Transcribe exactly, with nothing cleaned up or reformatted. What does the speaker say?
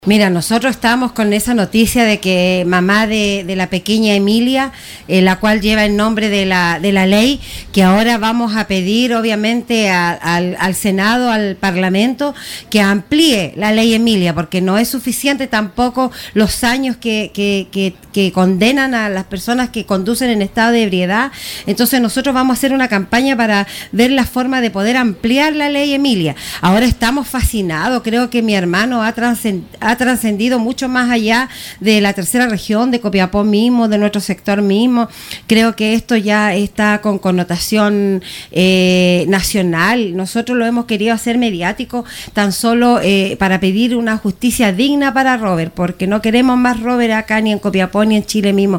Mira, nosotros estábamos con esa noticia de que mamá de, de la pequeña Emilia, eh, la cual lleva el nombre de la, de la ley, que ahora vamos a pedir obviamente a, al, al Senado, al Parlamento, que amplíe la ley Emilia, porque no es suficiente tampoco los años que, que, que, que condenan a las personas que conducen en estado de ebriedad. Entonces nosotros vamos a hacer una campaña para ver la forma de poder ampliar la ley Emilia. Ahora estamos fascinados, creo que mi hermano ha trascendido ha trascendido mucho más allá de la tercera región, de Copiapó mismo, de nuestro sector mismo. Creo que esto ya está con connotación eh, nacional. Nosotros lo hemos querido hacer mediático tan solo eh, para pedir una justicia digna para Robert, porque no queremos más Robert acá ni en Copiapó ni en Chile mismo.